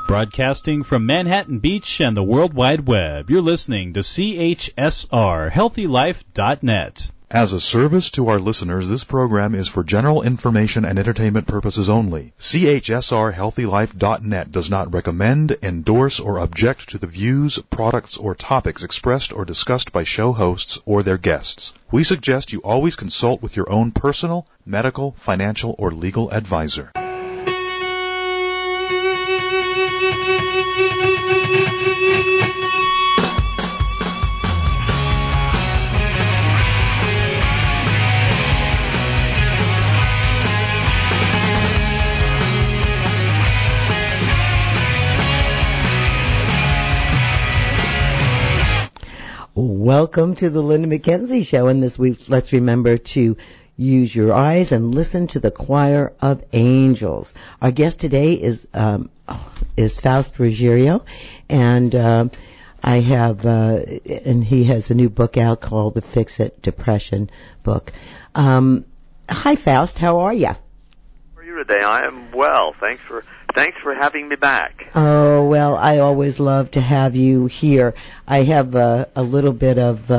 Broadcasting from Manhattan Beach and the World Wide Web, you're listening to CHSR, HealthyLife.net. As a service to our listeners, this program is for general information and entertainment purposes only. CHSR HealthyLife.net does not recommend, endorse, or object to the views, products, or topics expressed or discussed by show hosts or their guests. We suggest you always consult with your own personal, medical, financial, or legal advisor. Welcome to the Linda McKenzie Show, and this week let's remember to use your eyes and listen to the choir of angels. Our guest today is Faust Ruggiero, and I have and he has a new book out called the Fix It Depression book. Hi Faust, how are you? How are you today? I am well. Thanks for having me back. Oh, well, I always love to have you here. I have a little bit of,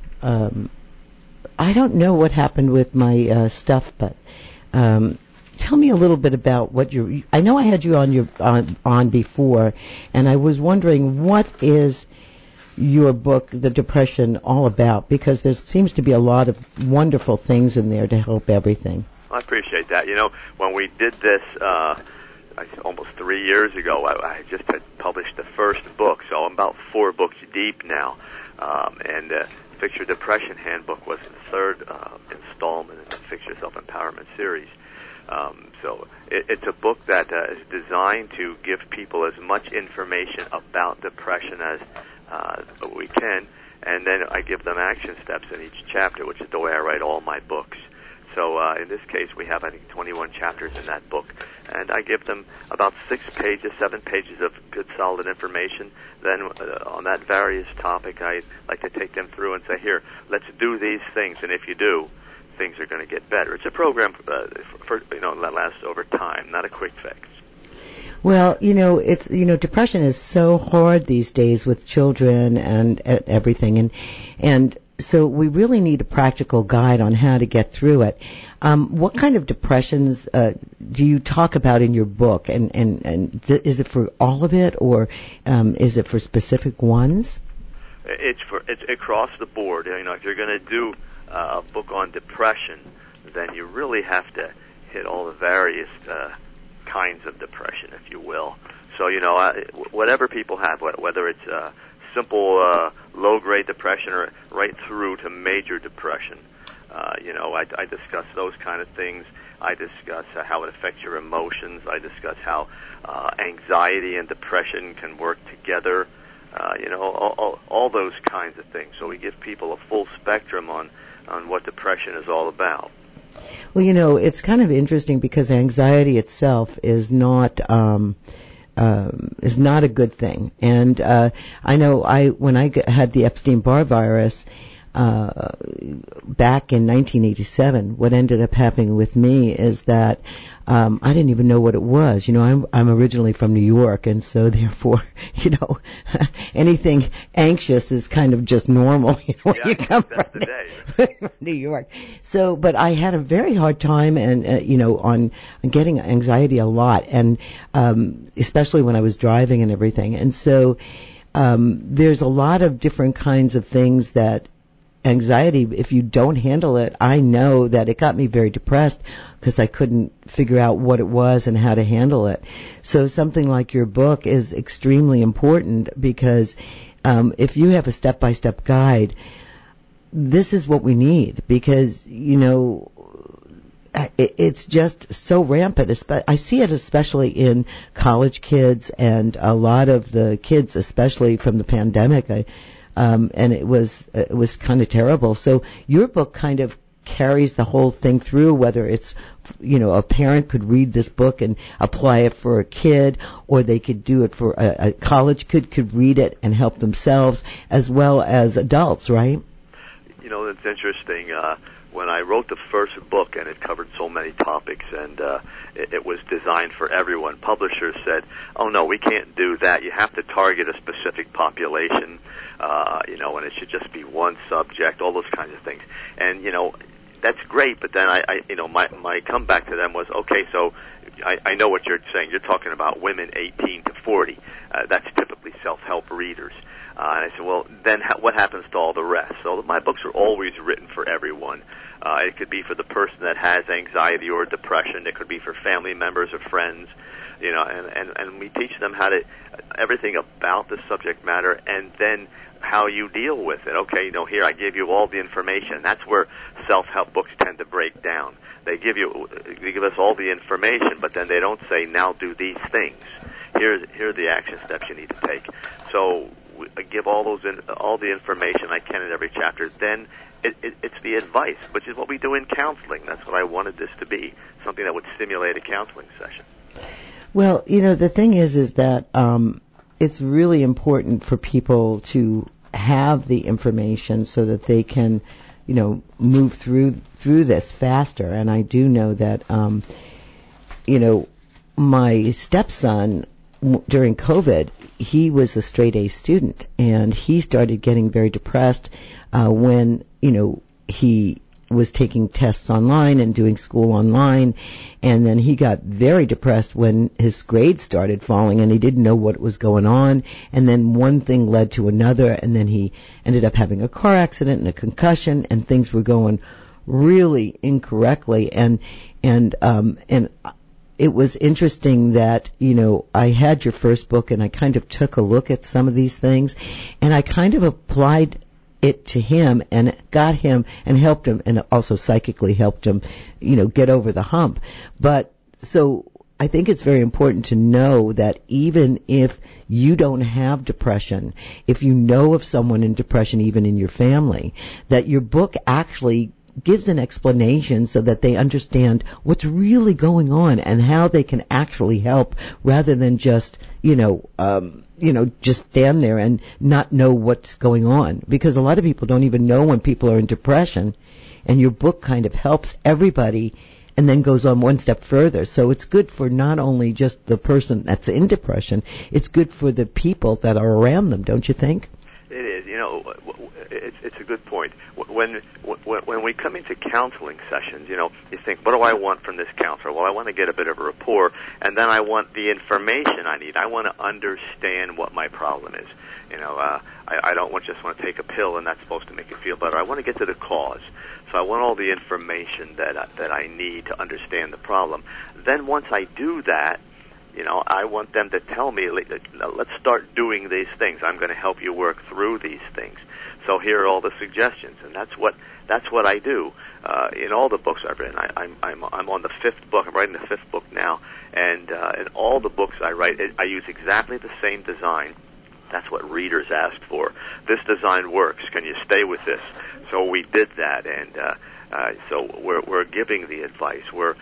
I don't know what happened with my stuff, but tell me a little bit about what I know I had you on before, and I was wondering, what is your book, The Depression, all about? Because there seems to be a lot of wonderful things in there to help everything. I appreciate that. You know, when we did this almost 3 years ago, I just had published the first book, so I'm about 4 books deep now. And Fix Your Depression Handbook was the third installment in the Fix Your Self-Empowerment series. So it's a book that is designed to give people as much information about depression as we can, and then I give them action steps in each chapter, which is the way I write all my books. So in this case, we have, I think, 21 chapters in that book, and I give them about 7 pages of good, solid information. Then on that various topic, I like to take them through and say, here, let's do these things, and if you do, things are going to get better. It's a program that lasts over time, not a quick fix. Well, depression is so hard these days with children and everything, and so we really need a practical guide on how to get through it. What kind of depressions do you talk about in your book, and is it for all of it, or is it for specific ones? It's across the board. If you're going to do a book on depression, then you really have to hit all the various kinds of depression, if you will. So, whatever people have, whether it's simple low-grade depression or right through to major depression, I discuss those kind of things. I discuss how it affects your emotions. I discuss how anxiety and depression can work together, all those kinds of things. So we give people a full spectrum on what depression is all about. Well, it's kind of interesting because anxiety itself is not a good thing. And I know when I had the Epstein-Barr virus back in 1987, what ended up happening with me is that I didn't even know what it was. I'm originally from New York, and so therefore, anything anxious is kind of just normal when you come from New York. So, but I had a very hard time, and on getting anxiety a lot, and especially when I was driving and everything. And so, there's a lot of different kinds of things that anxiety, if you don't handle it, I know that it got me very depressed because I couldn't figure out what it was and how to handle it. So something like your book is extremely important because if you have a step-by-step guide, this is what we need because, it's just so rampant. I see it especially in college kids and a lot of the kids, especially from the pandemic. And it was kind of terrible. So your book kind of carries the whole thing through, whether it's, a parent could read this book and apply it for a kid, or they could do it for a college kid could read it and help themselves, as well as adults, right? It's interesting. when I wrote the first book, and it covered so many topics, and it was designed for everyone, publishers said, "Oh no, we can't do that. You have to target a specific population, and it should just be one subject, all those kinds of things." And that's great, but then my comeback to them was, okay, so I know what you're saying. You're talking about women 18 to 40. That's typically self-help readers. And I said, well, then what happens to all the rest? So my books are always written for everyone. It could be for the person that has anxiety or depression. It could be for family members or friends. And we teach them everything about the subject matter, and then how you deal with it. Okay, here I give you all the information. That's where self-help books tend to break down. They give us all the information, but then they don't say, now do these things. Here are the action steps you need to take. So I give all the information I can in every chapter. Then it's the advice, which is what we do in counseling. That's what I wanted this to be, something that would stimulate a counseling session. Well, the thing is that it's really important for people to have the information so that they can, move through this faster. And I do know that, my stepson during COVID, he was a straight A student, and he started getting very depressed when, he was taking tests online and doing school online, and then he got very depressed when his grades started falling and he didn't know what was going on, and then one thing led to another, and then he ended up having a car accident and a concussion, and things were going really incorrectly, and it was interesting that, I had your first book and I kind of took a look at some of these things, and I kind of applied it to him and got him and helped him, and also psychically helped him, get over the hump. But so I think it's very important to know that even if you don't have depression, if you know of someone in depression, even in your family, that your book actually gives an explanation so that they understand what's really going on and how they can actually help, rather than just, just stand there and not know what's going on. Because a lot of people don't even know when people are in depression, and your book kind of helps everybody and then goes on one step further. So it's good for not only just the person that's in depression, it's good for the people that are around them, don't you think? It is. It's a good point. When we come into counseling sessions, you think, what do I want from this counselor? Well, I want to get a bit of a rapport, and then I want the information I need. I want to understand what my problem is. I don't just want to take a pill and that's supposed to make you feel better. I want to get to the cause. So I want all the information that I need to understand the problem. Then once I do that, I want them to tell me, let's start doing these things. I'm going to help you work through these things. So here are all the suggestions, and that's what I do in all the books I've written. I'm on the fifth book. I'm writing the fifth book now, and in all the books I write, I use exactly the same design. That's what readers asked for. This design works. Can you stay with this? So we did that, and so we're giving the advice. We're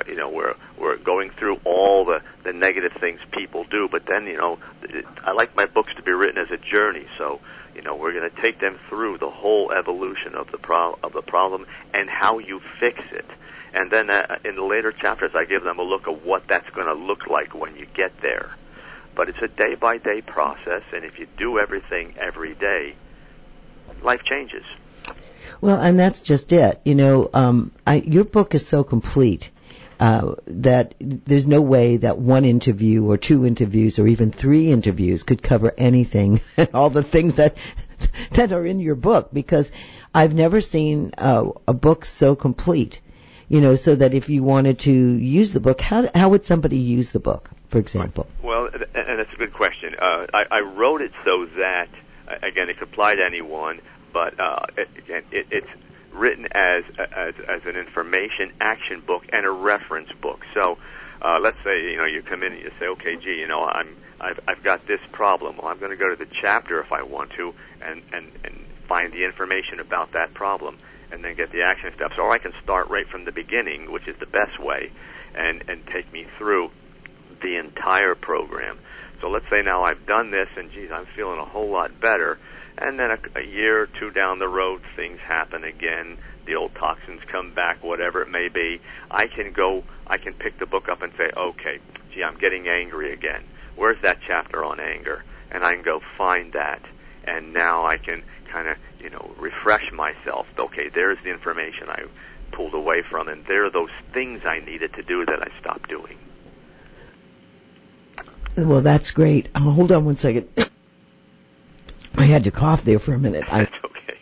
going through all the negative things people do, but then I like my books to be written as a journey. So we're going to take them through the whole evolution of the problem and how you fix it. And then in the later chapters, I give them a look at what that's going to look like when you get there. But it's a day-by-day process, and if you do everything every day, life changes. Well, and that's just it. Your book is so complete that there's no way that one interview or two interviews or even three interviews could cover anything, all the things that are in your book, because I've never seen a book so complete. So that if you wanted to use the book, how would somebody use the book, for example? Well, and that's a good question. I wrote it so that, again, it could apply to anyone, but it's written as an information action book and a reference book. So let's say you come in and you say, okay, gee, I've got this problem. Well, I'm going to go to the chapter if I want to and find the information about that problem, and then get the action steps. Or I can start right from the beginning, which is the best way, and take me through the entire program. So let's say now I've done this, and geez, I'm feeling a whole lot better. And then a year or two down the road, things happen again. The old toxins come back, whatever it may be. I can pick the book up and say, okay, gee, I'm getting angry again. Where's that chapter on anger? And I can go find that. And now I can kind of, refresh myself. Okay, there's the information I pulled away from, and there are those things I needed to do that I stopped doing. Well, that's great. Hold on one second. I had to cough there for a minute. That's okay.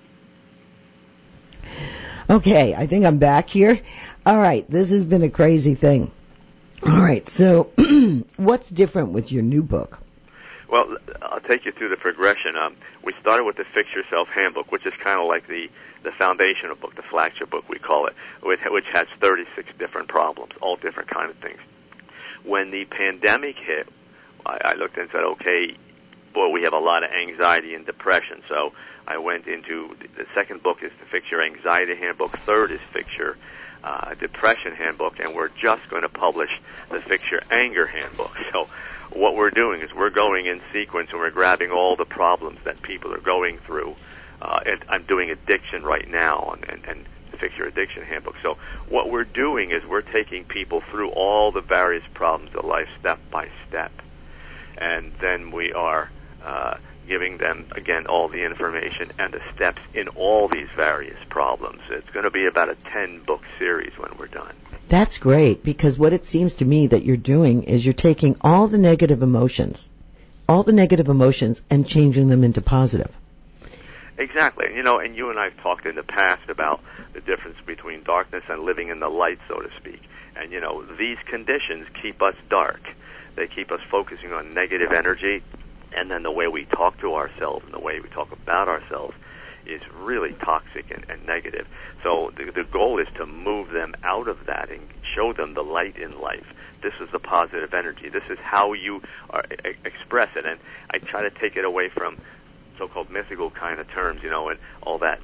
Okay, I think I'm back here. All right, this has been a crazy thing. All right, so what's different with your new book? Well, I'll take you through the progression. We started with the Fix Yourself Handbook, which is kind of like the foundational book, the flagship book we call it, which has 36 different problems, all different kind of things. When the pandemic hit, I looked and said, okay, boy, we have a lot of anxiety and depression. So I went into the second book is the Fix Your Anxiety Handbook. Third is Fix Your Depression Handbook. And we're just going to publish the Fix Your Anger Handbook. So what we're doing is we're going in sequence and we're grabbing all the problems that people are going through. I'm doing addiction right now and Fix Your Addiction Handbook. So what we're doing is we're taking people through all the various problems of life step by step. And then we are giving them, again, all the information and the steps in all these various problems. It's going to be about a 10-book series when we're done. That's great, because what it seems to me that you're doing is you're taking all the negative emotions, and changing them into positive. Exactly. And you and I have talked in the past about the difference between darkness and living in the light, so to speak. And, these conditions keep us dark. They keep us focusing on negative energy, and then the way we talk to ourselves and the way we talk about ourselves is really toxic and negative. So the goal is to move them out of that and show them the light in life. This is the positive energy. This is how you express it. And I try to take it away from so-called mythical kind of terms, and all that,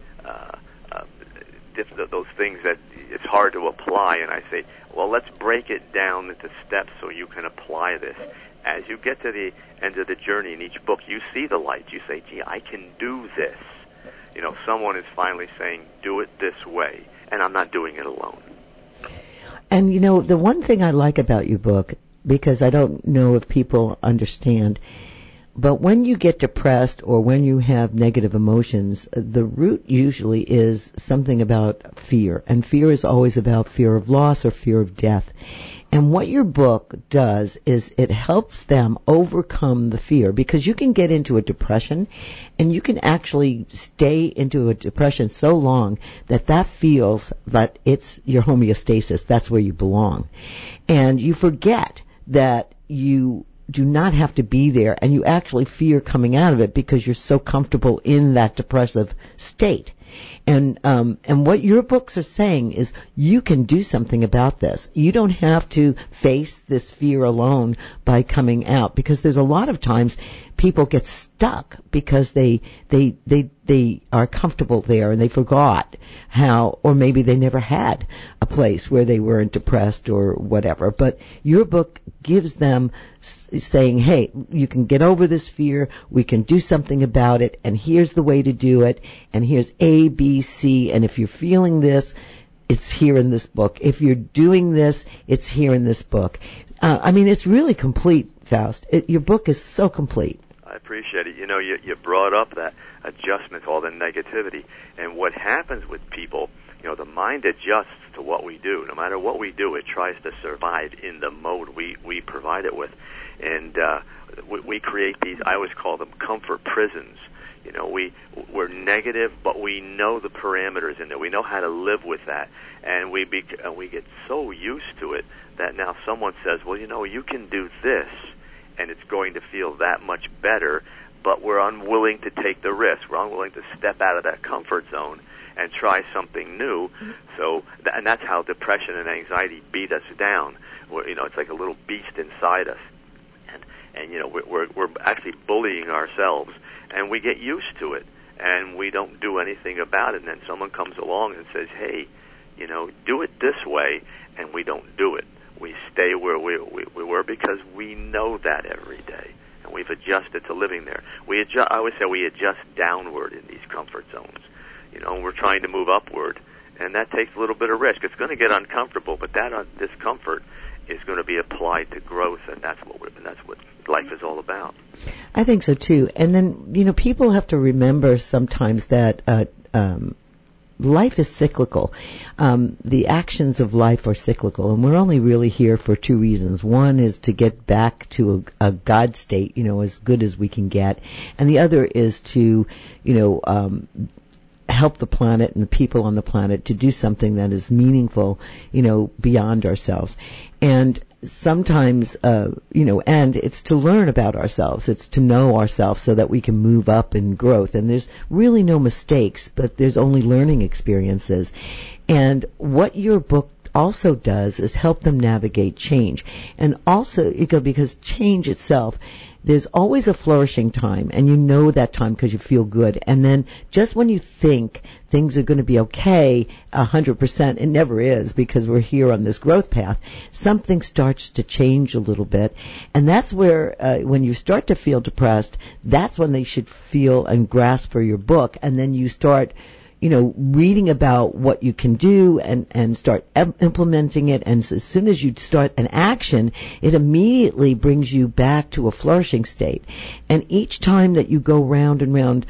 those things that it's hard to apply. And I say, well, let's break it down into steps so you can apply this. As you get to the end of the journey in each book, you see the light. You say, gee, I can do this. Someone is finally saying, do it this way, and I'm not doing it alone. And, the one thing I like about your book, because I don't know if people understand, but when you get depressed or when you have negative emotions, the root usually is something about fear. And fear is always about fear of loss or fear of death. And what your book does is it helps them overcome the fear, because you can get into a depression and you can actually stay into a depression so long that feels that it's your homeostasis. That's where you belong. And you forget that you do not have to be there, and you actually fear coming out of it because you're so comfortable in that depressive state. And what your books are saying is you can do something about this. You don't have to face this fear alone by coming out, because there's a lot of times people get stuck because they are comfortable there and they forgot how, or maybe they never had a place where they weren't depressed or whatever. But your book gives them saying, hey, you can get over this fear, we can do something about it, and here's the way to do it, and here's A, B, C, and if you're feeling this, it's here in this book. If you're doing this, it's here in this book. It's really complete, Faust. Your book is so complete. I appreciate it. You brought up that adjustment to all the negativity. And what happens with people, the mind adjusts to what we do. No matter what we do, it tries to survive in the mode we provide it with. And we create these, I always call them comfort prisons. We're negative, but we know the parameters in there. We know how to live with that. And we get so used to it that now someone says, well, you can do this, and it's going to feel that much better, but we're unwilling to take the risk. We're unwilling to step out of that comfort zone and try something new. So, and that's how depression and anxiety beat us down. It's like a little beast inside us. And we're actually bullying ourselves, and we get used to it, and we don't do anything about it. And then someone comes along and says, hey, do it this way, and we don't do it. We stay where we were because we know that every day. and we've adjusted to living there. I always say we adjust downward in these comfort zones. And we're trying to move upward, and that takes a little bit of risk. It's going to get uncomfortable, but that discomfort is going to be applied to growth, and that's what life is all about. I think so too. And then people have to remember sometimes that life is cyclical. The actions of life are cyclical, and we're only really here for two reasons. One is to get back to a God state, as good as we can get, and the other is to, help the planet and the people on the planet to do something that is meaningful, beyond ourselves. And sometimes, and it's to learn about ourselves. It's to know ourselves so that we can move up in growth. And there's really no mistakes, but there's only learning experiences. And what your book also does is help them navigate change. And also, because change itself, there's always a flourishing time, and you know that time because you feel good. And then just when you think things are going to be okay 100%, it never is, because we're here on this growth path, something starts to change a little bit. And that's where, when you start to feel depressed, that's when they should feel and grasp for your book. And then you start reading about what you can do and start implementing it. And as soon as you start an action, it immediately brings you back to a flourishing state. And each time that you go round and round,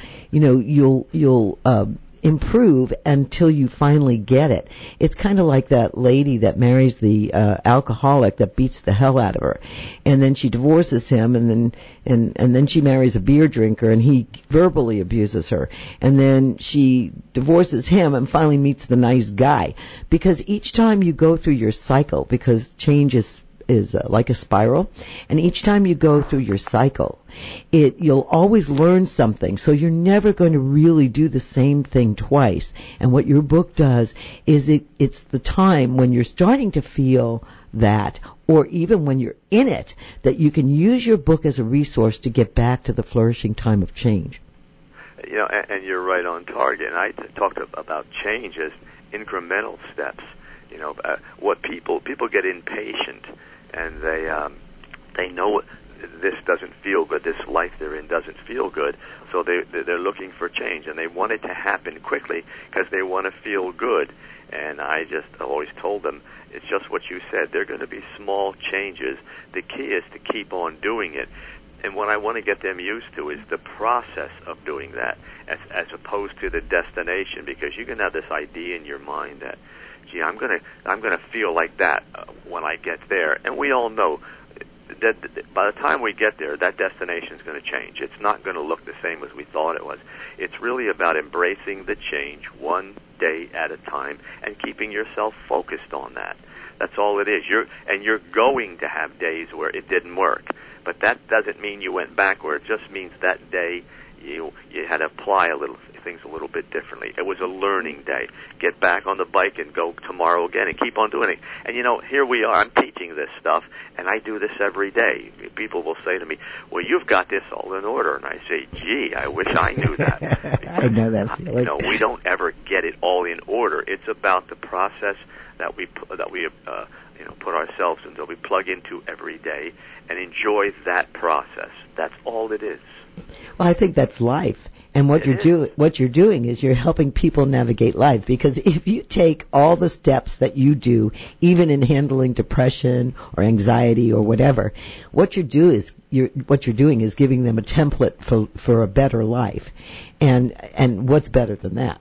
you'll improve until you finally get it. It's kind of like that lady that marries the alcoholic that beats the hell out of her, and then she divorces him, and then she marries a beer drinker, and he verbally abuses her, and then she divorces him and finally meets the nice guy. Because each time you go through your cycle, because change is like a spiral, and each time you go through your cycle, you'll always learn something, so you're never going to really do the same thing twice. And what your book does is it's the time when you're starting to feel that, or even when you're in it, that you can use your book as a resource to get back to the flourishing time of change. And you're right on target. And I talked about change as incremental steps. What people get impatient, and they know this doesn't feel good. This life they're in doesn't feel good. So they're looking for change, and they want it to happen quickly because they want to feel good. And I always told them, it's just what you said. They're going to be small changes. The key is to keep on doing it. And what I want to get them used to is the process of doing that, as opposed to the destination, because you can have this idea in your mind that, gee, I'm gonna feel like that when I get there. And we all know that by the time we get there, that destination is going to change. It's not going to look the same as we thought it was. It's really about embracing the change one day at a time and keeping yourself focused on that. That's all it is. You're going to have days where it didn't work, but that doesn't mean you went backward. It just means that day you had to apply things a little bit differently. It was a learning day. Get back on the bike and go tomorrow again and keep on doing it. And here we are. I'm teaching this stuff, and I do this every day. People will say to me, well, you've got this all in order. And I say, gee, I wish I knew that. Because, I know that feeling. We don't ever get it all in order. It's about the process that we put ourselves into, that we plug into every day, and enjoy that process. That's all it is. Well, I think that's life. And what you're doing is you're helping people navigate life. Because if you take all the steps that you do, even in handling depression or anxiety or whatever, what you're doing is giving them a template for a better life. And what's better than that?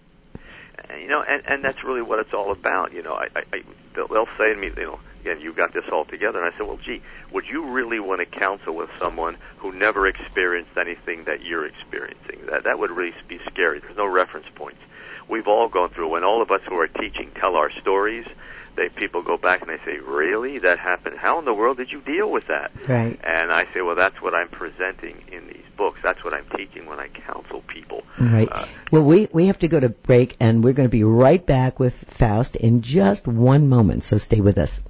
And that's really what it's all about. They'll say to me, again, you've got this all together. And I said, well, gee, would you really want to counsel with someone who never experienced anything that you're experiencing? That would really be scary. There's no reference points. We've all gone through. When all of us who are teaching tell our stories, people go back and they say, really? That happened? How in the world did you deal with that? Right. And I say, well, that's what I'm presenting in these books. That's what I'm teaching when I counsel people. Right. Well, we have to go to break, and we're going to be right back with Faust in just one moment, so stay with us.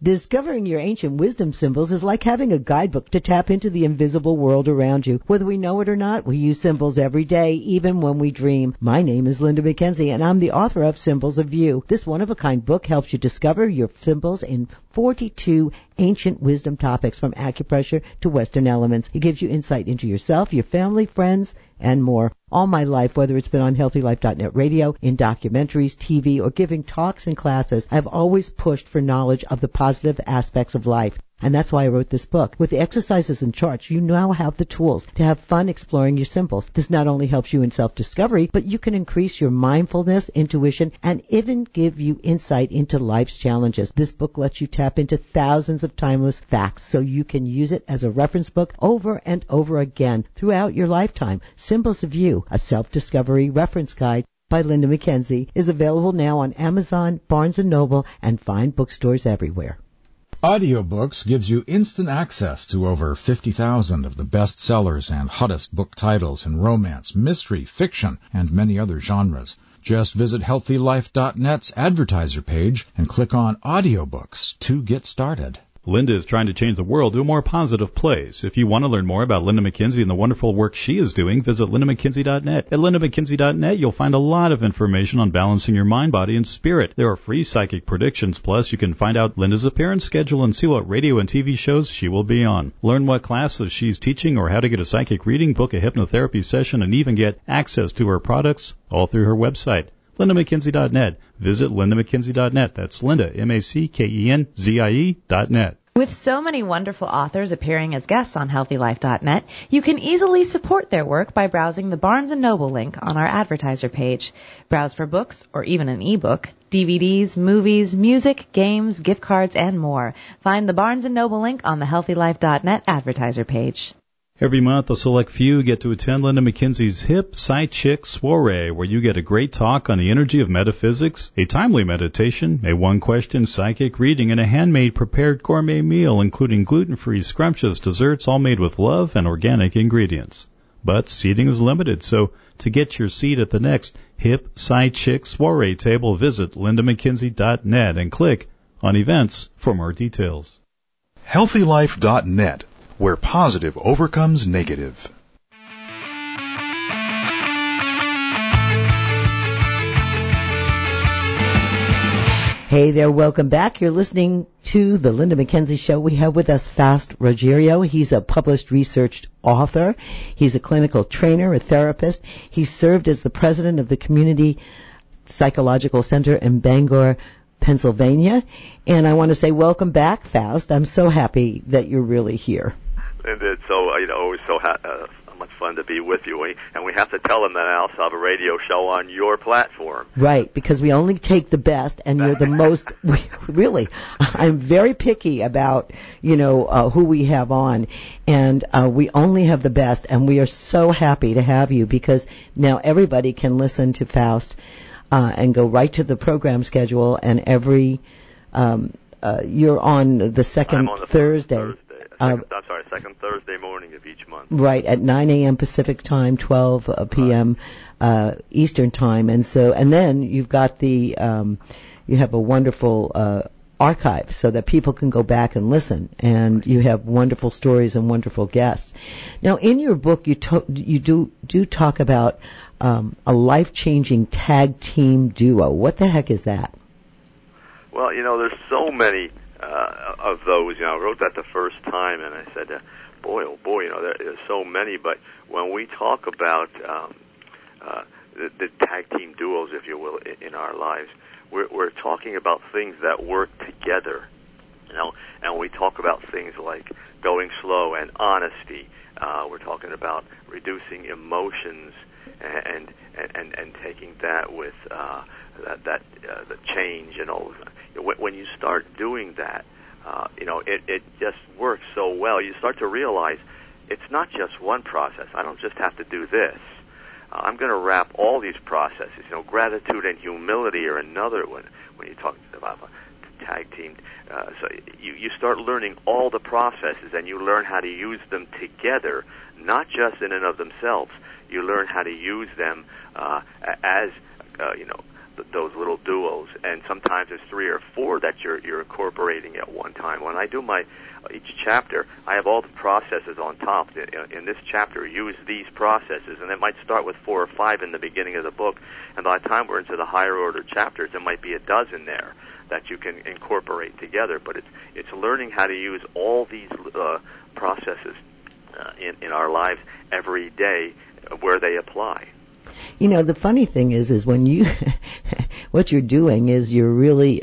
Discovering your ancient wisdom symbols is like having a guidebook to tap into the invisible world around you. Whether we know it or not, we use symbols every day, even when we dream. My name is Linda McKenzie, and I'm the author of Symbols of You. This one-of-a-kind book helps you discover your symbols in 42 ancient wisdom topics, from acupressure to Western elements. It gives you insight into yourself, your family, friends, and more. All my life, whether it's been on HealthyLife.net radio, in documentaries, TV, or giving talks and classes, I've always pushed for knowledge of the positive aspects of life. And that's why I wrote this book. With the exercises and charts, you now have the tools to have fun exploring your symbols. This not only helps you in self-discovery, but you can increase your mindfulness, intuition, and even give you insight into life's challenges. This book lets you tap into thousands of timeless facts, so you can use it as a reference book over and over again throughout your lifetime. Symbols of You, a self-discovery reference guide by Linda McKenzie, is available now on Amazon, Barnes & Noble, and fine bookstores everywhere. Audiobooks gives you instant access to over 50,000 of the best sellers and hottest book titles in romance, mystery, fiction, and many other genres. Just visit HealthyLife.net's advertiser page and click on Audiobooks to get started. Linda is trying to change the world to a more positive place. If you want to learn more about Linda McKenzie and the wonderful work she is doing, visit LindaMcKenzie.net. At LindaMcKenzie.net, you'll find a lot of information on balancing your mind, body, and spirit. There are free psychic predictions, plus you can find out Linda's appearance schedule and see what radio and TV shows she will be on. Learn what classes she's teaching or how to get a psychic reading, book a hypnotherapy session, and even get access to her products, all through her website. LindaMcKenzie.net. Visit LindaMcKenzie.net. That's Linda, McKenzie.net. With so many wonderful authors appearing as guests on HealthyLife.net, you can easily support their work by browsing the Barnes & Noble link on our advertiser page. Browse for books or even an ebook, DVDs, movies, music, games, gift cards, and more. Find the Barnes & Noble link on the HealthyLife.net advertiser page. Every month, a select few get to attend Linda McKenzie's Hip Sci Chick Soiree, where you get a great talk on the energy of metaphysics, a timely meditation, a one-question psychic reading, and a handmade prepared gourmet meal, including gluten-free, scrumptious desserts, all made with love and organic ingredients. But seating is limited, so to get your seat at the next Hip Sci Chick Soiree table, visit LindaMcKenzie.net and click on Events for more details. HealthyLife.net, where positive overcomes negative. Hey there, welcome back. You're listening to the Linda McKenzie Show. We have with us Faust Ruggiero. He's a published research author. He's a clinical trainer, a therapist. He served as the president of the Community Psychological Center in Bangor, Pennsylvania. And I want to say welcome back, Faust. I'm so happy that you're really here. And it's so, always so much fun to be with you. And we have to tell them that I also have a radio show on your platform. Right, because we only take the best, and you're the most, really, I'm very picky about, who we have on. And we only have the best, and we are so happy to have you, because now everybody can listen to Faust and go right to the program schedule, and every, you're on the second Thursday. Second Thursday morning of each month. Right, at 9 a.m. Pacific time, 12 p.m. Eastern time. And then you've got you have a wonderful archive so that people can go back and listen. And you have wonderful stories and wonderful guests. Now, in your book, you do talk about a life-changing tag team duo. What the heck is that? Well, there's so many of those. I wrote that the first time, and I said, boy, there's so many. But when we talk about the tag team duos, if you will, in our lives, we're talking about things that work together. And we talk about things like going slow and honesty. We're talking about reducing emotions and taking that with the change and all. When you start doing that, it just works so well. You start to realize it's not just one process. I don't just have to do this. I'm going to wrap all these processes. Gratitude and humility are another one when you talk about a tag team. So you start learning all the processes, and you learn how to use them together, not just in and of themselves. You learn how to use them as those little duos, and sometimes there's 3 or 4 that you're incorporating at one time. When I do each chapter, I have all the processes on top. In this chapter, use these processes, and it might start with 4 or 5 in the beginning of the book, and by the time we're into the higher order chapters, there might be a dozen there that you can incorporate together. But it's learning how to use all these processes in our lives every day where they apply. You know, the funny thing is when you, what you're doing is you're really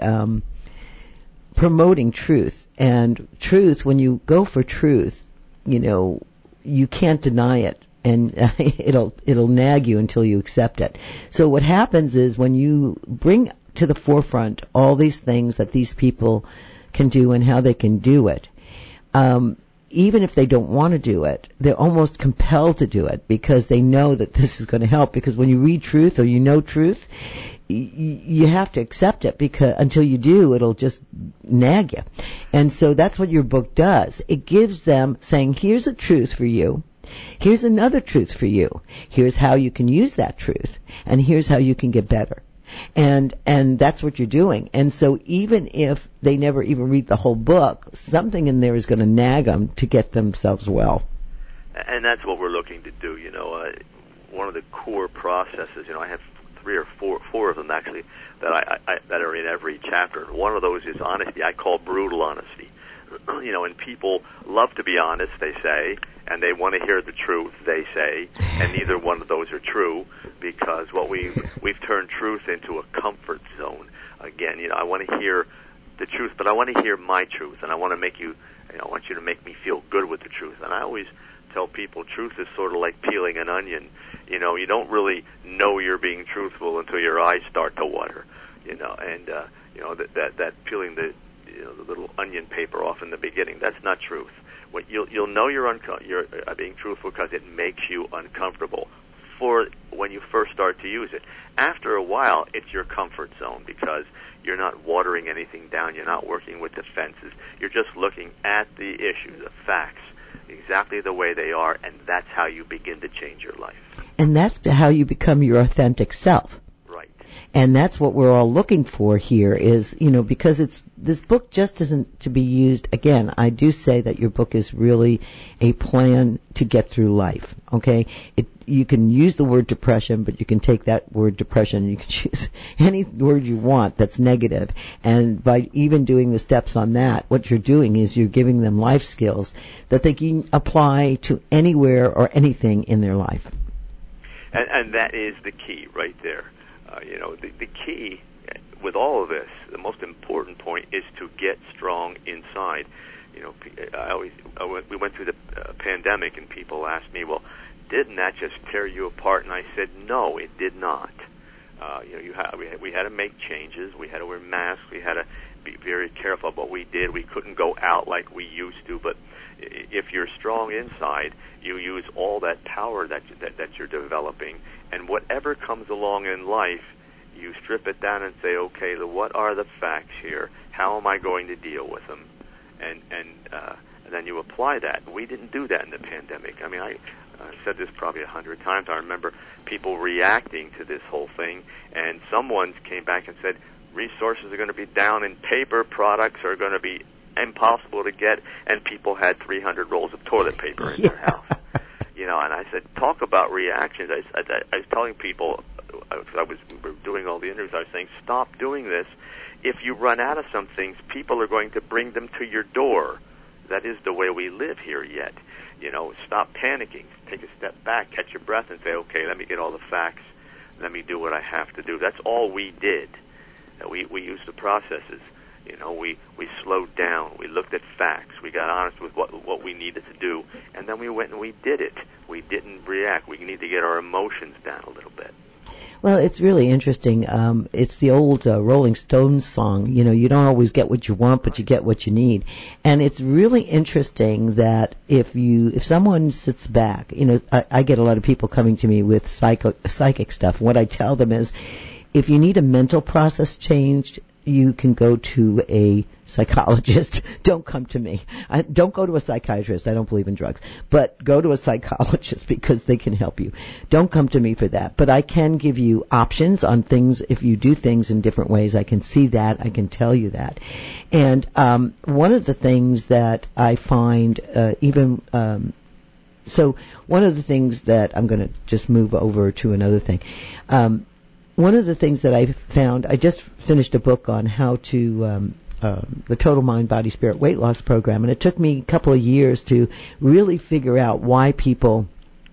promoting truth. And truth, when you go for truth, you know, you can't deny it. And it'll nag you until you accept it. So what happens is when you bring to the forefront all these things that these people can do and how they can do it, even if they don't want to do it, they're almost compelled to do it because they know that this is going to help. Because when you read truth or you know truth, you have to accept it, because until you do, it'll just nag you. And so that's what your book does. It gives them saying, here's a truth for you. Here's another truth for you. Here's how you can use that truth. And here's how you can get better. And that's what you're doing. And so even if they never even read the whole book, something in there is going to nag them to get themselves well. And that's what we're looking to do. You know, one of the core processes, you know, I have 3 or 4 of them actually that that are in every chapter. One of those is honesty. I call brutal honesty. You know, and people love to be honest, they say, and they want to hear the truth, they say, and neither one of those are true, because what we've turned truth into a comfort zone. Again, you know, I want to hear the truth, but I want to hear my truth, and I want to make you know, I want you to make me feel good with the truth. And I always tell people truth is sort of like peeling an onion. You know, you don't really know you're being truthful until your eyes start to water. You know, and you know that peeling the little onion paper off in the beginning, that's not truth. What you'll know you're being truthful because it makes you uncomfortable for when you first start to use it. After a while, it's your comfort zone because you're not watering anything down. You're not working with defenses. You're just looking at the issue, the facts, exactly the way they are, and that's how you begin to change your life. And that's how you become your authentic self. And that's what we're all looking for here is, you know, because this book just isn't to be used. Again, I do say that your book is really a plan to get through life, okay? You can use the word depression, but you can take that word depression and you can choose any word you want that's negative. And by even doing the steps on that, what you're doing is you're giving them life skills that they can apply to anywhere or anything in their life. And that is the key right there. You know, the key with all of this, the most important point is to get strong inside. You know, we went through the pandemic, and people asked me, well, didn't that just tear you apart? And I said, no, it did not. You know, we had to make changes. We had to wear masks. We had to be very careful of what we did. We couldn't go out like we used to. But if you're strong inside, you use all that power that you're developing. And whatever comes along in life, you strip it down and say, okay, what are the facts here? How am I going to deal with them? And then you apply that. We didn't do that in the pandemic. I mean, I said this probably 100 times. I remember people reacting to this whole thing, and someone came back and said, resources are going to be down and paper products are going to be impossible to get, and people had 300 rolls of toilet paper in their house. You know, and I said, talk about reactions. I was telling people, because we were doing all the interviews, I was saying, stop doing this. If you run out of some things, people are going to bring them to your door. That is the way we live here yet. You know, stop panicking. Take a step back, catch your breath, and say, okay, let me get all the facts. Let me do what I have to do. That's all we did. We used the processes. You know, we slowed down. We looked at facts. We got honest with what we needed to do, and then we went and we did it. We didn't react. We need to get our emotions down a little bit. Well, it's really interesting. It's the old Rolling Stones song, you know, you don't always get what you want, but you get what you need. And it's really interesting that if someone sits back, you know, I get a lot of people coming to me with psychic stuff. What I tell them is, if you need a mental process changed, you can go to a psychologist. Don't come to me. Don't go to a psychiatrist. I don't believe in drugs. But go to a psychologist because they can help you. Don't come to me for that. But I can give you options on things. If you do things in different ways, I can see that. I can tell you that. And one of the things that I find so one of the things that I'm going to just move over to another thing. One of the things that I found, I just finished a book on how to the Total Mind, Body, Spirit Weight Loss Program, and it took me a couple of years to really figure out why people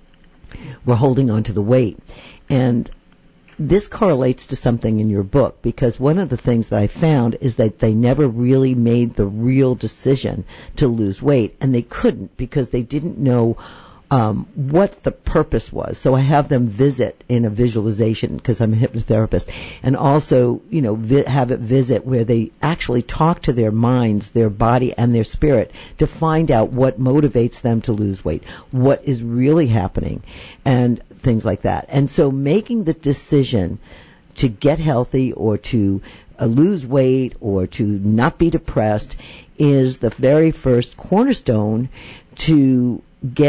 were holding on to the weight. And this correlates to something in your book, because one of the things that I found is that they never really made the real decision to lose weight, and they couldn't because they didn't know what the purpose was. So I have them visit in a visualization because I'm a hypnotherapist, and also, have it visit where they actually talk to their minds, their body, and their spirit to find out what motivates them to lose weight, what is really happening, and things like that. And so making the decision to get healthy or to lose weight or to not be depressed is the very first cornerstone to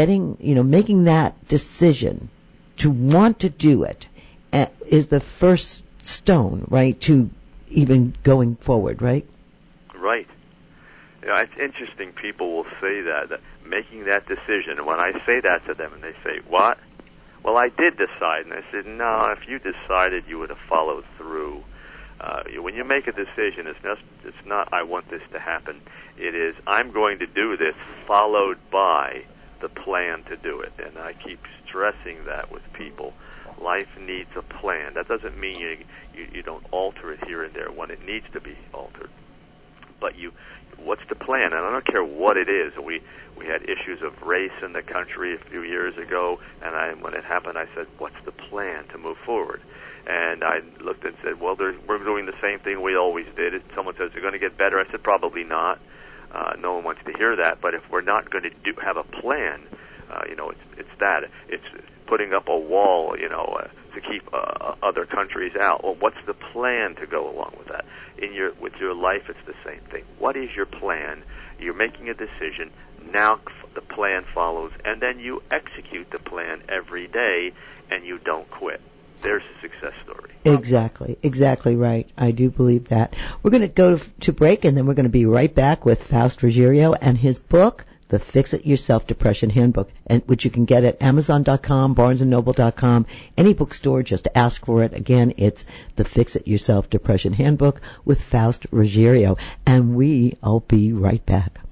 making that decision to want to do it is the first stone, right, to even going forward, right? Right. It's interesting. People will say that making that decision, and when I say that to them, and they say, "What?" Well, I did decide, and I said, "No, if you decided, you would have followed through." When you make a decision, it's not "I want this to happen." It is "I'm going to do this," followed by the plan to do it. And I keep stressing that with people. Life needs a plan. That doesn't mean you don't alter it here and there when it needs to be altered. But what's the plan? And I don't care what it is. We had issues of race in the country a few years ago, and when it happened, I said, "What's the plan to move forward?" And I looked and said, "Well, we're doing the same thing we always did." If someone says they're going to get better, I said, "Probably not." No one wants to hear that. But if we're not going to have a plan, it's that. It's putting up a wall, to keep other countries out. Well, what's the plan to go along with that? With your life, it's the same thing. What is your plan? You're making a decision. Now the plan follows, and then you execute the plan every day, and you don't quit. There's a success story. Exactly right. I do believe that. We're going to go to break, and then we're going to be right back with Faust Ruggiero and his book, The Fix It Yourself Depression Handbook, which you can get at Amazon.com, BarnesandNoble.com, any bookstore. Just ask for it. Again, it's The Fix It Yourself Depression Handbook with Faust Ruggiero, and I'll be right back.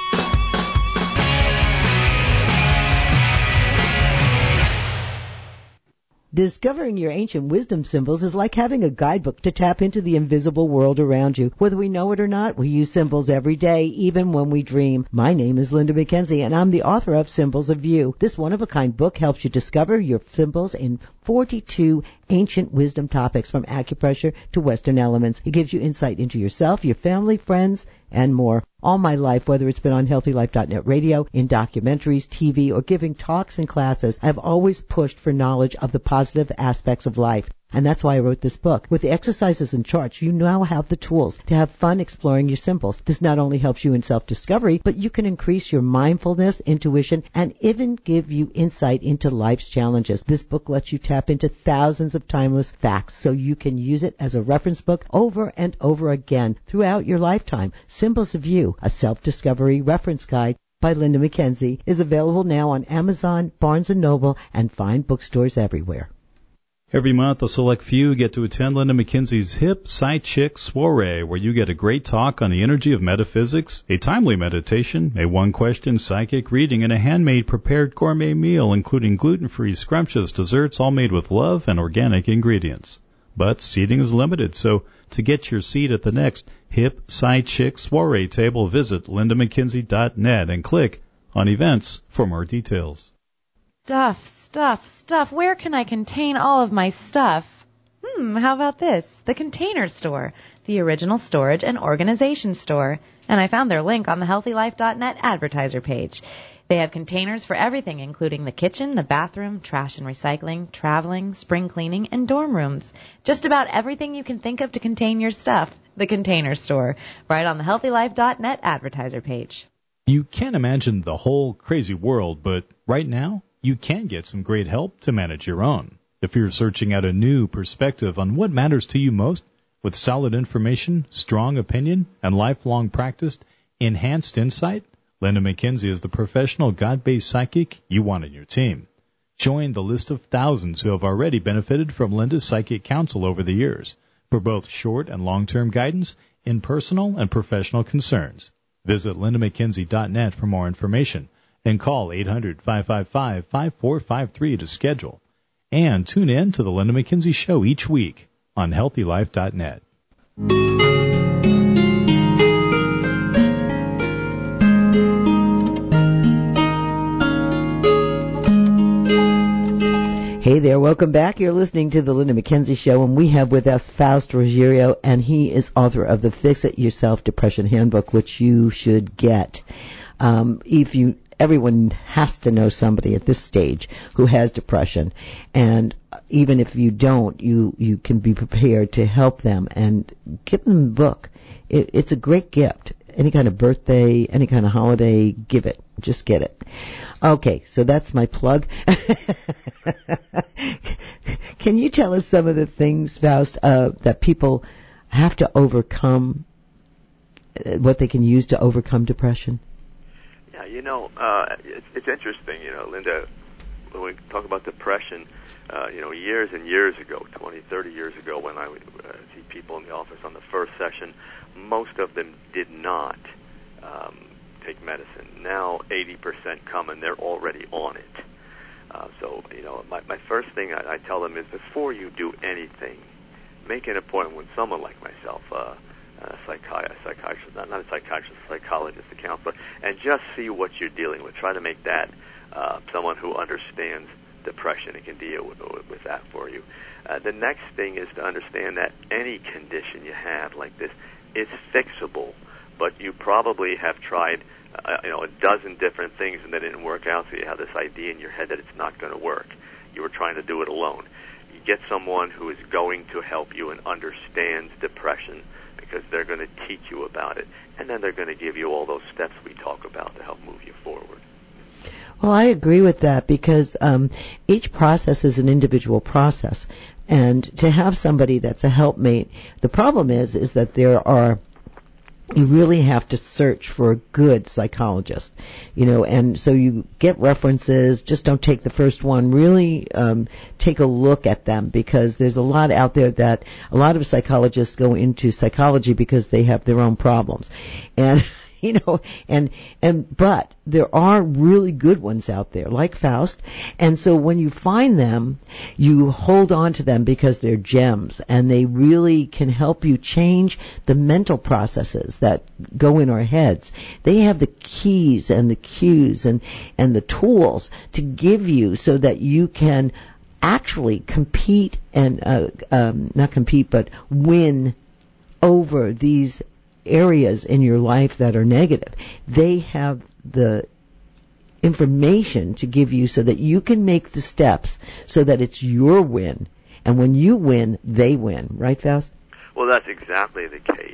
Discovering your ancient wisdom symbols is like having a guidebook to tap into the invisible world around you. Whether we know it or not, we use symbols every day, even when we dream. My name is Linda McKenzie, and I'm the author of Symbols of You. This one-of-a-kind book helps you discover your symbols in 42 ancient wisdom topics, from acupressure to Western elements. It gives you insight into yourself, your family, friends, and more. All my life, whether it's been on HealthyLife.net radio, in documentaries, TV, or giving talks and classes, I've always pushed for knowledge of the positive aspects of life. And that's why I wrote this book. With the exercises and charts, you now have the tools to have fun exploring your symbols. This not only helps you in self-discovery, but you can increase your mindfulness, intuition, and even give you insight into life's challenges. This book lets you tap into thousands of timeless facts, so you can use it as a reference book over and over again throughout your lifetime. Symbols of You, a self-discovery reference guide by Linda McKenzie, is available now on Amazon, Barnes & Noble, and fine bookstores everywhere. Every month, a select few get to attend Linda McKenzie's Hip Sci Chick Soiree, where you get a great talk on the energy of metaphysics, a timely meditation, a one-question psychic reading, and a handmade prepared gourmet meal, including gluten-free, scrumptious desserts, all made with love and organic ingredients. But seating is limited, so to get your seat at the next Hip Sci Chick Soiree table, visit lindamckenzie.net and click on Events for more details. Stuff. Where can I contain all of my stuff? How about this? The Container Store, the original storage and organization store. And I found their link on the HealthyLife.net advertiser page. They have containers for everything, including the kitchen, the bathroom, trash and recycling, traveling, spring cleaning, and dorm rooms. Just about everything you can think of to contain your stuff. The Container Store, right on the HealthyLife.net advertiser page. You can't imagine the whole crazy world, but right now, you can get some great help to manage your own. If you're searching out a new perspective on what matters to you most, with solid information, strong opinion, and lifelong practice, enhanced insight, Linda McKenzie is the professional God-based psychic you want in your team. Join the list of thousands who have already benefited from Linda's psychic counsel over the years for both short and long-term guidance in personal and professional concerns. Visit lindamckenzie.net for more information and call 800-555-5453 to schedule. And tune in to the Linda McKenzie Show each week on HealthyLife.net. Hey there, welcome back. You're listening to the Linda McKenzie Show, and we have with us Faust Ruggiero, and he is author of the Fix It Yourself Depression Handbook, which you should get. Everyone has to know somebody at this stage who has depression, and even if you don't, you can be prepared to help them and give them the book. It's a great gift. Any kind of birthday, any kind of holiday, give it. Just get it. Okay, so that's my plug. Can you tell us some of the things, Faust, that people have to overcome, what they can use to overcome depression? Yeah, it's interesting, Linda, when we talk about depression, years and years ago, 20, 30 years ago, when I would see people in the office on the first session, most of them did not take medicine. Now 80% come and they're already on it. My first thing I tell them is, before you do anything, make an appointment with someone like myself, a psychiatrist, not a psychiatrist, a psychologist, a counselor, and just see what you're dealing with. Try to make that someone who understands depression and can deal with that for you. The next thing is to understand that any condition you have like this is fixable, but you probably have tried a dozen different things and they didn't work out, so you have this idea in your head that it's not going to work. You were trying to do it alone. You get someone who is going to help you and understands depression, because they're going to teach you about it, and then they're going to give you all those steps we talk about to help move you forward. Well, I agree with that, because each process is an individual process, and to have somebody that's a helpmate, the problem is that you really have to search for a good psychologist, and so you get references. Just don't take the first one. Really take a look at them, because there's a lot out there that a lot of psychologists go into psychology because they have their own problems. And but there are really good ones out there, like Faust. And so when you find them, you hold on to them because they're gems, and they really can help you change the mental processes that go in our heads. They have the keys and the cues and the tools to give you so that you can actually compete and, not compete, but win over these areas in your life that are negative. They have the information to give you so that you can make the steps so that it's your win. And when you win, they win. Right, Faust? Well, that's exactly the case.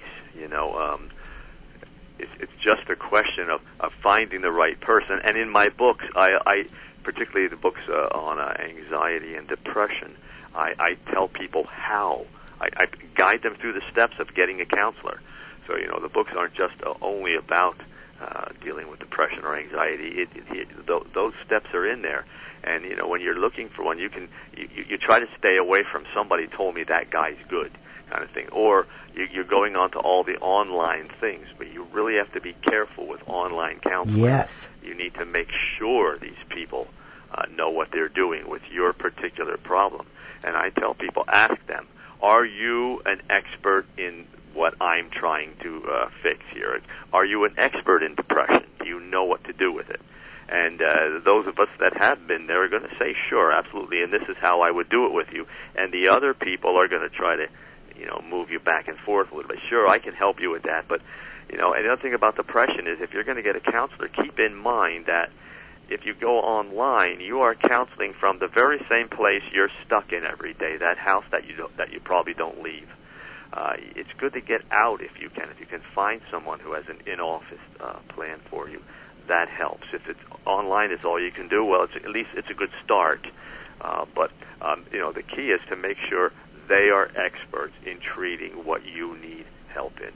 It's just a question of finding the right person. And in my books, I particularly the books on anxiety and depression, I tell people how. I guide them through the steps of getting a counselor. So, the books aren't just only about dealing with depression or anxiety. Those steps are in there. And, when you're looking for one, you try to stay away from somebody told me that guy's good kind of thing. Or you're going on to all the online things, but you really have to be careful with online counseling. Yes. You need to make sure these people know what they're doing with your particular problem. And I tell people, ask them, are you an expert in what I'm trying to fix here? Are you an expert in depression? Do you know what to do with it? And those of us that have been there are going to say, sure, absolutely, and this is how I would do it with you. And the other people are going to try to, move you back and forth a little bit. Sure, I can help you with that, but, another thing about depression is if you're going to get a counselor, keep in mind that if you go online, you are counseling from the very same place you're stuck in every day, that house that you probably don't leave. It's good to get out if you can. If you can find someone who has an in-office plan for you, that helps. If it's online is all you can do, well, at least it's a good start. But the key is to make sure they are experts in treating what you need help in.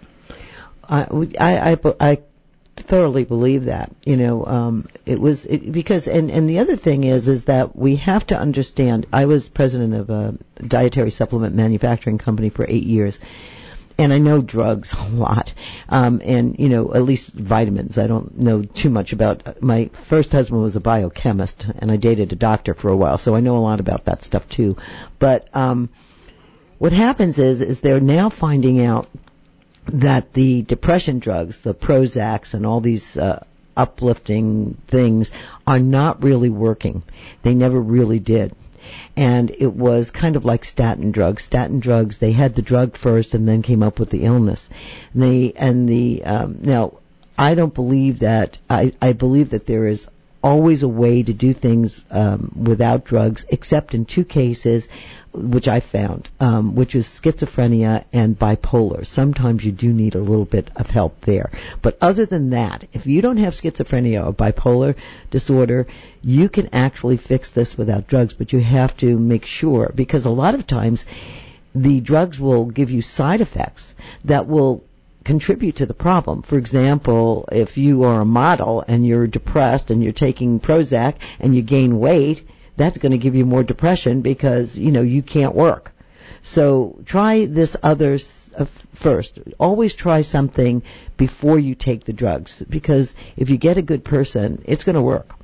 I thoroughly believe that. Because the other thing is that we have to understand. I was president of a dietary supplement manufacturing company for 8 years, and I know drugs a lot, and at least vitamins. I don't know too much about. My first husband was a biochemist, and I dated a doctor for a while, so I know a lot about that stuff too. But what happens is they're now finding out that the depression drugs, the Prozacs and all these uplifting things, are not really working. They never really did. And it was kind of like statin drugs. Statin drugs, they had the drug first and then came up with the illness. Now, I don't believe that. I believe that there is always a way to do things without drugs, except in 2 cases, which I found, which is schizophrenia and bipolar. Sometimes you do need a little bit of help there. But other than that, if you don't have schizophrenia or bipolar disorder, you can actually fix this without drugs, but you have to make sure, because a lot of times the drugs will give you side effects that will contribute to the problem. For example, if you are a model and you're depressed and you're taking Prozac and you gain weight, that's going to give you more depression because, you can't work. So try this first. Always try something before you take the drugs, because if you get a good person, it's going to work.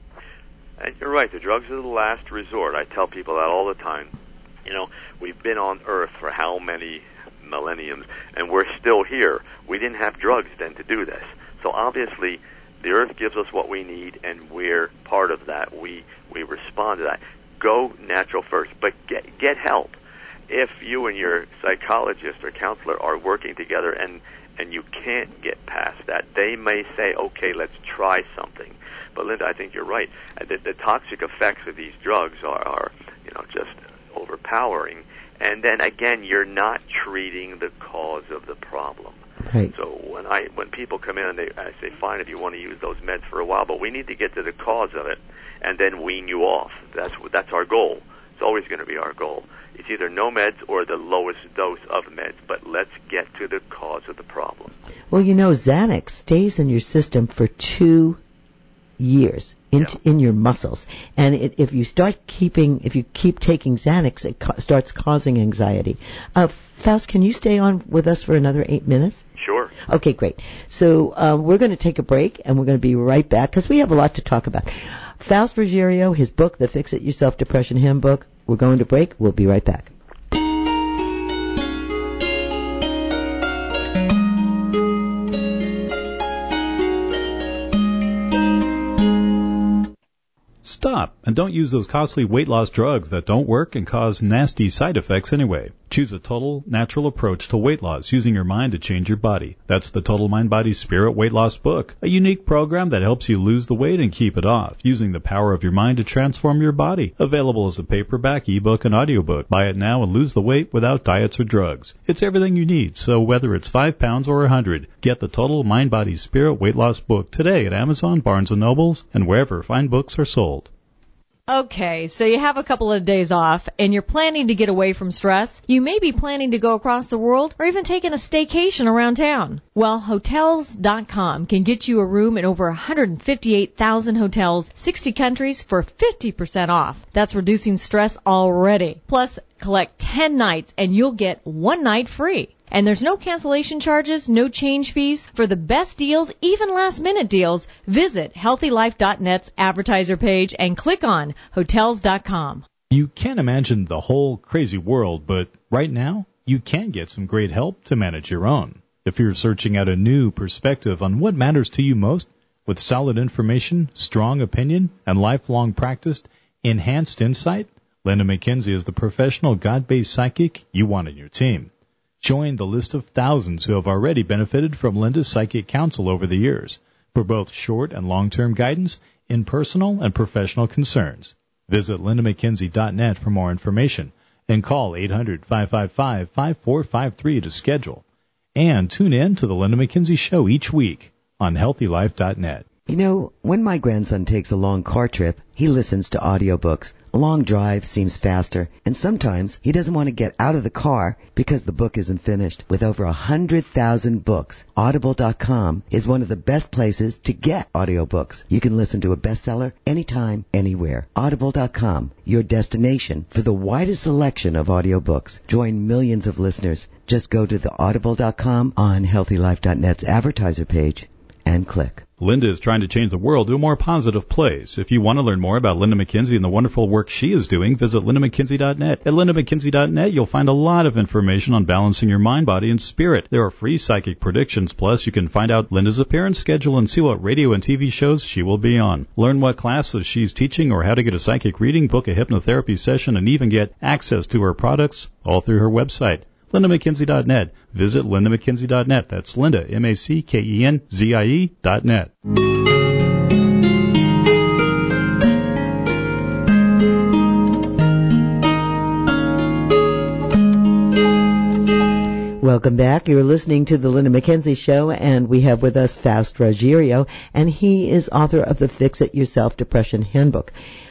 And you're right. The drugs are the last resort. I tell people that all the time. We've been on Earth for how many millenniums, and we're still here. We didn't have drugs then to do this. So obviously, the Earth gives us what we need, and we're part of that. We respond to that. Go natural first, but get help. If you and your psychologist or counselor are working together and you can't get past that, they may say, okay, let's try something. But Linda, I think you're right. The toxic effects of these drugs are just overpowering. And then again, you're not treating the cause of the problem. Right. So when people come in and I say, fine, if you want to use those meds for a while, but we need to get to the cause of it and then wean you off. That's our goal. It's always going to be our goal. It's either no meds or the lowest dose of meds, but let's get to the cause of the problem. Well, Xanax stays in your system for 2 years in your muscles, and if you keep taking Xanax, it starts causing anxiety. Faust, can you stay on with us for another 8 minutes? Sure. Okay, great. So we're going to take a break, and we're going to be right back because we have a lot to talk about. Faust Ruggiero, his book, The Fix It Yourself Depression Handbook. We're going to break. We'll be right back. Stop, and don't use those costly weight loss drugs that don't work and cause nasty side effects anyway. Choose a total, natural approach to weight loss using your mind to change your body. That's the Total Mind Body Spirit Weight Loss book, a unique program that helps you lose the weight and keep it off, using the power of your mind to transform your body. Available as a paperback, ebook, and audiobook. Buy it now and lose the weight without diets or drugs. It's everything you need, so whether it's 5 pounds or 100, get the Total Mind Body Spirit Weight Loss book today at Amazon, Barnes & Nobles, and wherever fine books are sold. Okay, so you have a couple of days off and you're planning to get away from stress. You may be planning to go across the world or even taking a staycation around town. Well, Hotels.com can get you a room in over 158,000 hotels, 60 countries for 50% off. That's reducing stress already. Plus, collect 10 nights and you'll get 1 night free. And there's no cancellation charges, no change fees. For the best deals, even last-minute deals, visit HealthyLife.net's advertiser page and click on Hotels.com. You can't imagine the whole crazy world, but right now, you can get some great help to manage your own. If you're searching out a new perspective on what matters to you most, with solid information, strong opinion, and lifelong practice, enhanced insight, Linda McKenzie is the professional God-based psychic you want on your team. Join the list of thousands who have already benefited from Linda's psychic counsel over the years for both short and long-term guidance in personal and professional concerns. Visit lindamckenzie.net for more information and call 800-555-5453 to schedule. And tune in to the Linda McKinsey Show each week on HealthyLife.net. You know, when my grandson takes a long car trip, he listens to audiobooks. A long drive seems faster, and sometimes he doesn't want to get out of the car because the book isn't finished. With over 100,000 books, Audible.com is one of the best places to get audiobooks. You can listen to a bestseller anytime, anywhere. Audible.com, your destination for the widest selection of audiobooks. Join millions of listeners. Just go to the Audible.com on HealthyLife.net's advertiser page and click. Linda is trying to change the world to a more positive place. If you want to learn more about Linda McKinsey and the wonderful work she is doing, visit lindamckinsey.net. At lindamckinsey.net, you'll find a lot of information on balancing your mind, body, and spirit. There are free psychic predictions, plus you can find out Linda's appearance schedule and see what radio and TV shows she will be on. Learn what classes she's teaching or how to get a psychic reading, book a hypnotherapy session, and even get access to her products, all through her website. LindaMcKinsey.net. Visit LindaMcKinsey.net. That's Linda, McKenzie.net. Welcome back. You're listening to the Linda McKinsey Show, and we have with us Faust Ruggiero, and he is author of the Fix It Yourself Depression Handbook.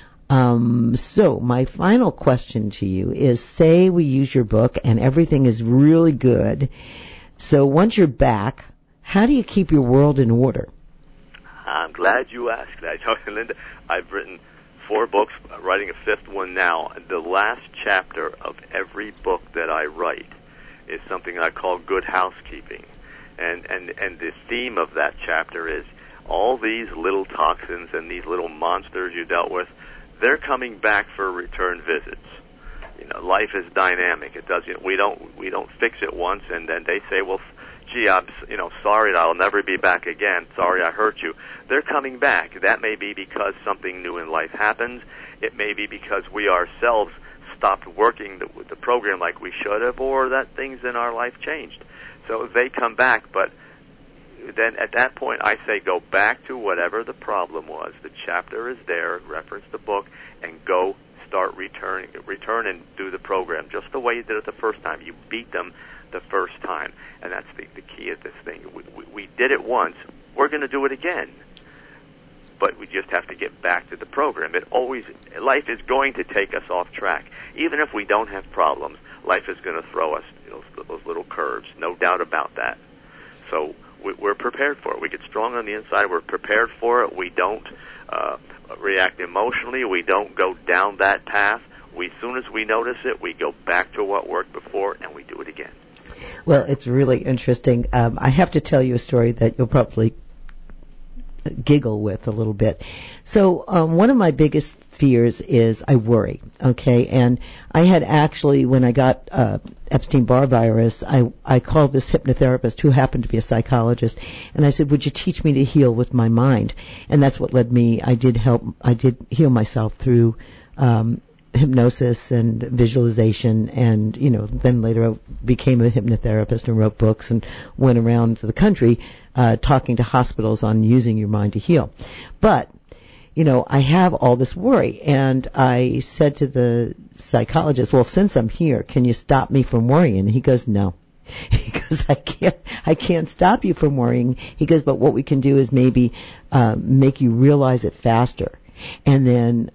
So my final question to you is, say we use your book and everything is really good. So once you're back, how do you keep your world in order? I'm glad you asked that. Linda, I've written 4 books, writing a 5th one now. The last chapter of every book that I write is something I call good housekeeping. And the theme of that chapter is all these little toxins and these little monsters you dealt with, they're coming back for return visits. You know, life is dynamic. It doesn't. We don't fix it once, and then they say, "Well, gee, I'm sorry, I'll never be back again. Sorry, I hurt you." They're coming back. That may be because something new in life happens. It may be because we ourselves stopped working the program like we should have, or that things in our life changed. So they come back, but then at that point I say go back to whatever the problem was. The chapter is there, reference the book, and go start return and do the program just the way you did it the first time. You beat them the first time, and that's the key of this thing. We did it once. We're going to do it again, but we just have to get back to the program. Life is going to take us off track. Even if we don't have problems, life is going to throw us those little curves, no doubt about that. So we're prepared for it. We get strong on the inside. We're prepared for it. We don't react emotionally. We don't go down that path. As soon as we notice it, we go back to what worked before, and we do it again. Well, it's really interesting. I have to tell you a story that you'll probably giggle with a little bit. So one of my biggest fears is I worry, okay? And I had actually, when I got Epstein-Barr virus, I called this hypnotherapist who happened to be a psychologist, and I said, would you teach me to heal with my mind? And that's what led me. I did heal myself through hypnosis and visualization, and then later I became a hypnotherapist and wrote books and went around the country talking to hospitals on using your mind to heal. But I have all this worry, and I said to the psychologist, well, since I'm here, can you stop me from worrying? And he goes, no. He goes, I can't stop you from worrying. He goes, but what we can do is maybe make you realize it faster. And then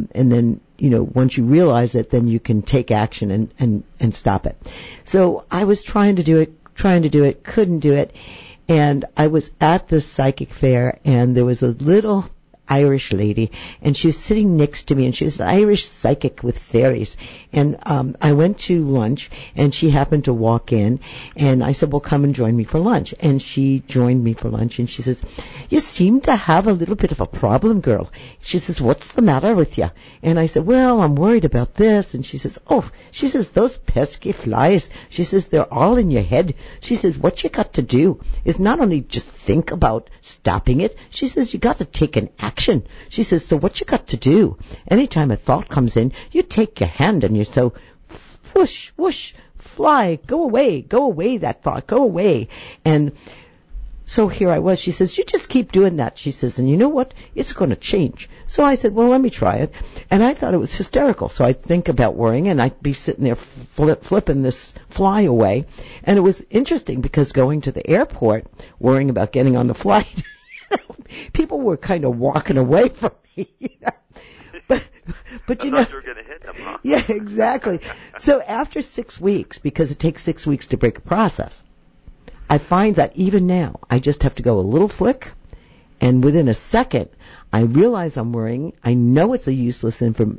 once you realize it, then you can take action and stop it. So I was trying to do it, couldn't do it. And I was at this psychic fair, and there was a little Irish lady, and she was sitting next to me, and she was an Irish psychic with fairies. And I went to lunch, and she happened to walk in, and I said, well, come and join me for lunch. And she joined me for lunch, and she says, you seem to have a little bit of a problem, girl. She says, what's the matter with you? And I said, well, I'm worried about this. And she says, those pesky flies. She says, they're all in your head. She says, what you got to do is not only just think about stopping it. She says, you got to take an action. She says, so what you got to do, anytime a thought comes in, you take your hand and you so whoosh, whoosh, fly, go away, that thought, go away. And So here I was. She says, you just keep doing that. She says, and you know what? It's going to change. So I said, well, let me try it. And I thought it was hysterical. So I'd think about worrying, and I'd be sitting there flipping this fly away. And it was interesting because going to the airport, worrying about getting on the flight, people were kind of walking away from me. But you know, you're going to hit them, huh? Yeah, exactly. So after 6 weeks, because it takes 6 weeks to break a process, I find that even now, I just have to go a little flick, and within a second, I realize I'm worrying. I know it's a useless emotion,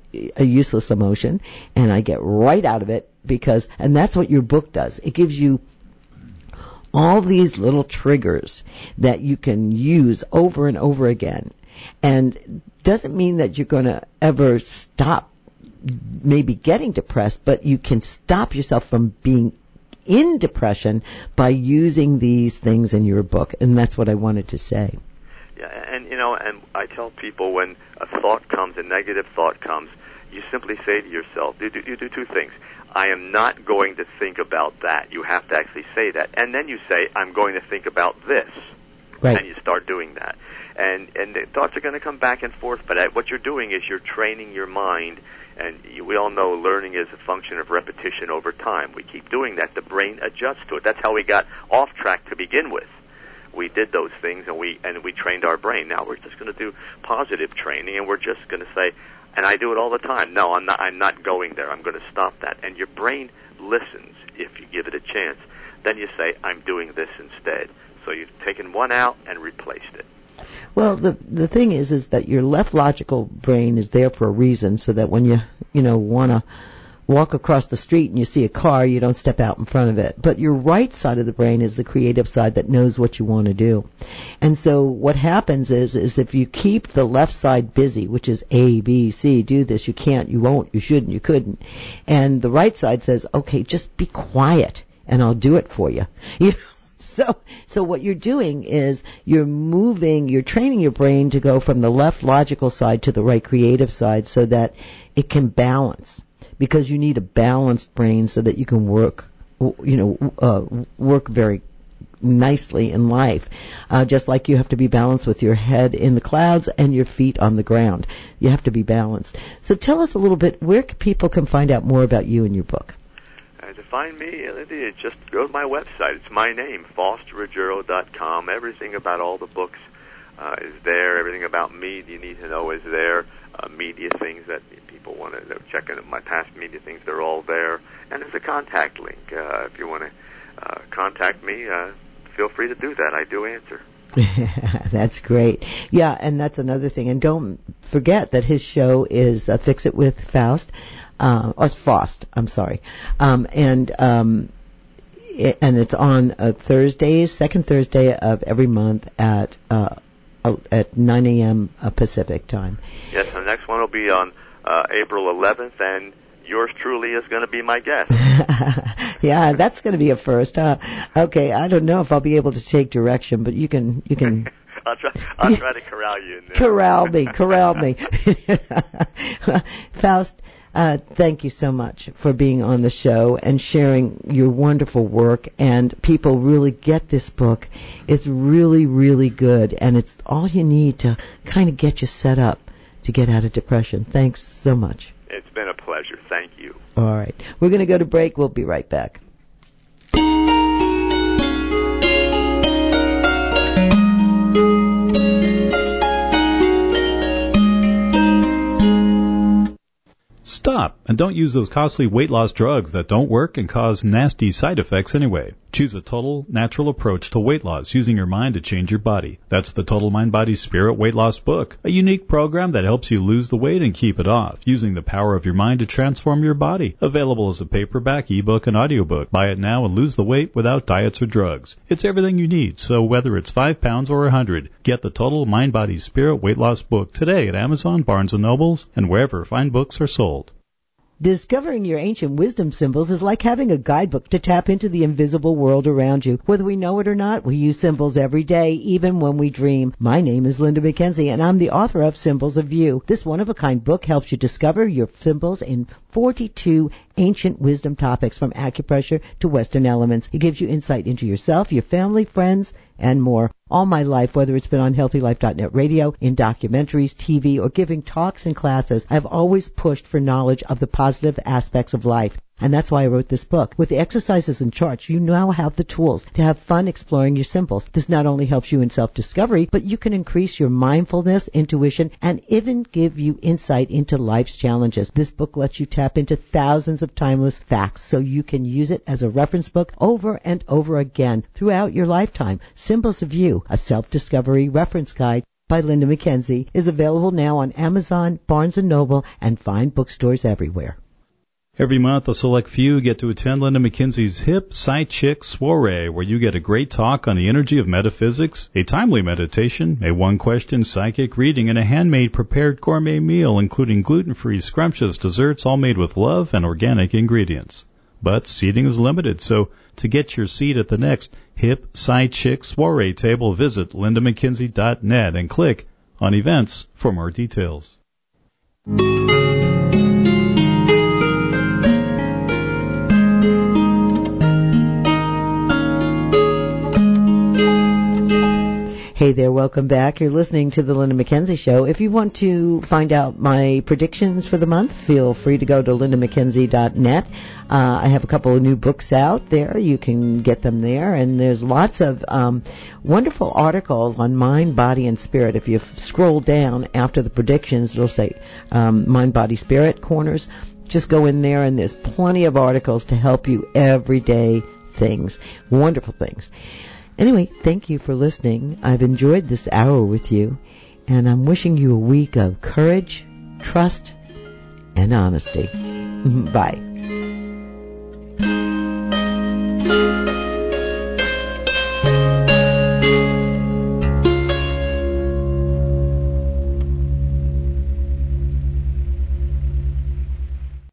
and I get right out of it and that's what your book does. It gives you all these little triggers that you can use over and over again, and doesn't mean that you're going to ever stop maybe getting depressed, but you can stop yourself from being in depression by using these things in your book, and that's what I wanted to say. Yeah, and I tell people when a thought comes, a negative thought comes, you simply say to yourself, you do two things. I am not going to think about that. You have to actually say that. And then you say, I'm going to think about this. Right. And you start doing that. And the thoughts are going to come back and forth, but what you're doing is you're training your mind. And we all know learning is a function of repetition over time. We keep doing that. The brain adjusts to it. That's how we got off track to begin with. We did those things, and we trained our brain. Now we're just going to do positive training, and we're just going to say, and I do it all the time, no, I'm not going there. I'm going to stop that. And your brain listens if you give it a chance. Then you say, I'm doing this instead. So you've taken one out and replaced it. Well, the thing is that your left logical brain is there for a reason, so that when you want to walk across the street and you see a car, you don't step out in front of it. But your right side of the brain is the creative side that knows what you want to do. And so what happens is if you keep the left side busy, which is A, B, C, do this, you can't, you won't, you shouldn't, you couldn't. And the right side says, okay, just be quiet and I'll do it for you. So what you're doing is you're training your brain to go from the left logical side to the right creative side so that it can balance, because you need a balanced brain so that you can work very nicely in life. Just like you have to be balanced with your head in the clouds and your feet on the ground. You have to be balanced. So tell us a little bit where people can find out more about you and your book. To find me, just go to my website. It's my name, FosterRuggiero.com. Everything about all the books is there. Everything about me you need to know is there. Media things that people want to check in my past media things, they're all there. And there's a contact link. If you want to contact me, feel free to do that. I do answer. That's great. Yeah, and that's another thing. And don't forget that his show is Fix It with Faust. Or Faust, I'm sorry. And it's on Thursdays, second Thursday of every month at 9 a.m. Pacific time. Yes, the next one will be on April 11th, and yours truly is going to be my guest. Yeah, that's going to be a first, huh? Okay, I don't know if I'll be able to take direction, but you can. I'll try to corral you in there. Corral me. Faust, thank you so much for being on the show and sharing your wonderful work. And people really get this book. It's really, really good, and it's all you need to kind of get you set up to get out of depression. Thanks so much. It's been a pleasure. Thank you. All right. We're going to go to break. We'll be right back. Stop, and don't use those costly weight loss drugs that don't work and cause nasty side effects anyway. Choose a total, natural approach to weight loss using your mind to change your body. That's the Total Mind Body Spirit Weight Loss book, a unique program that helps you lose the weight and keep it off, using the power of your mind to transform your body. Available as a paperback, ebook, and audiobook. Buy it now and lose the weight without diets or drugs. It's everything you need, so whether it's 5 pounds or 100, get the Total Mind Body Spirit Weight Loss book today at Amazon, Barnes & Nobles, and wherever fine books are sold. Discovering your ancient wisdom symbols is like having a guidebook to tap into the invisible world around you. Whether we know it or not, we use symbols every day, even when we dream. My name is Linda McKenzie, and I'm the author of Symbols of You. This one-of-a-kind book helps you discover your symbols in 42 ancient wisdom topics from acupressure to Western elements. It gives you insight into yourself, your family, friends, and more. All my life, whether it's been on HealthyLife.net radio, in documentaries, TV, or giving talks and classes, I've always pushed for knowledge of the positive aspects of life. And that's why I wrote this book. With the exercises and charts, you now have the tools to have fun exploring your symbols. This not only helps you in self-discovery, but you can increase your mindfulness, intuition, and even give you insight into life's challenges. This book lets you tap into thousands of timeless facts so you can use it as a reference book over and over again throughout your lifetime. Symbols of You, a self-discovery reference guide by Linda McKenzie, is available now on Amazon, Barnes & Noble, and fine bookstores everywhere. Every month, a select few get to attend Linda McKenzie's Hip Psy Chick Soiree, where you get a great talk on the energy of metaphysics, a timely meditation, a one-question psychic reading, and a handmade prepared gourmet meal, including gluten-free, scrumptious desserts, all made with love and organic ingredients. But seating is limited, so to get your seat at the next Hip Psy Chick Soiree table, visit lindamckenzie.net and click on Events for more details. Hey there, welcome back. You're listening to the Linda McKenzie Show. If you want to find out my predictions for the month, feel free to go to lindamckenzie.net. I have a couple of new books out there. You can get them there, and there's lots of wonderful articles on mind, body, and spirit. If you scroll down after the predictions, it'll say mind, body, spirit corners. Just go in there, and there's plenty of articles to help you everyday things, wonderful things. Anyway, thank you for listening. I've enjoyed this hour with you, and I'm wishing you a week of courage, trust, and honesty. Bye.